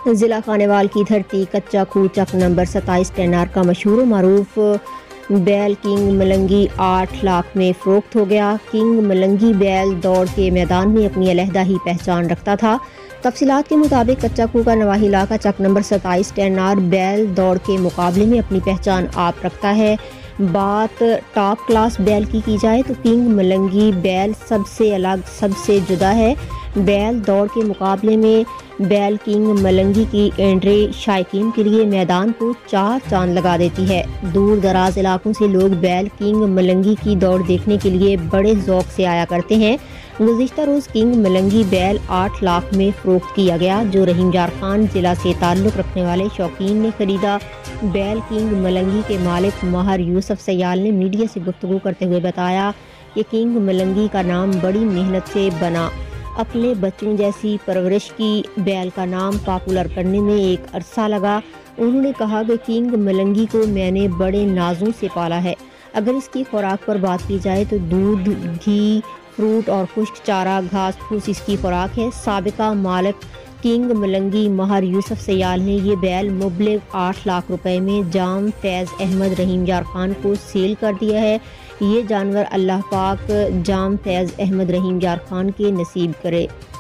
ضلع خانیوال کی دھرتی کچا کھو چک نمبر 27 ٹینار کا مشہور و معروف بیل کنگ ملنگی 8 لاکھ میں فروخت ہو گیا۔ کنگ ملنگی بیل دوڑ کے میدان میں اپنی علیحدہ ہی پہچان رکھتا تھا۔ تفصیلات کے مطابق کچا کھو کا نواحی علاقہ چک نمبر 27 ٹینار بیل دوڑ کے مقابلے میں اپنی پہچان آپ رکھتا ہے۔ بات ٹاپ کلاس بیل کی جائے تو کنگ ملنگی بیل سب سے الگ، سب سے جدا ہے۔ بیل دوڑ کے مقابلے میں بیل کنگ ملنگی کی انٹری شائقین کے لیے میدان کو 4 چاند لگا دیتی ہے۔ دور دراز علاقوں سے لوگ بیل کنگ ملنگی کی دوڑ دیکھنے کے لیے بڑے ذوق سے آیا کرتے ہیں۔ گزشتہ روز کنگ ملنگی بیل 8 لاکھ میں فروخت کیا گیا، جو رحیم یار خان ضلع سے تعلق رکھنے والے شوقین نے خریدا۔ بیل کنگ ملنگی کے مالک ماہر یوسف سیال نے میڈیا سے گفتگو کرتے ہوئے بتایا کہ کنگ ملنگی کا نام بڑی محنت سے بنا۔ اپنے بچوں جیسی پرورش کی بیل کا نام پاپولر کرنے میں ایک عرصہ لگا۔ انہوں نے کہا کہ کنگ ملنگی کو میں نے بڑے نازوں سے پالا ہے۔ اگر اس کی خوراک پر بات کی جائے تو دودھ، گھی، فروٹ اور خشک چارہ گھاس پھوس اس کی خوراک ہے۔ سابقہ مالک کنگ ملنگی ماہر یوسف سیال نے یہ بیل مبلغ 8 لاکھ روپے میں جام فیض احمد رحیم یار خان کو سیل کر دیا ہے۔ یہ جانور اللہ پاک جام فیض احمد رحیم یار خان کے نصیب کرے۔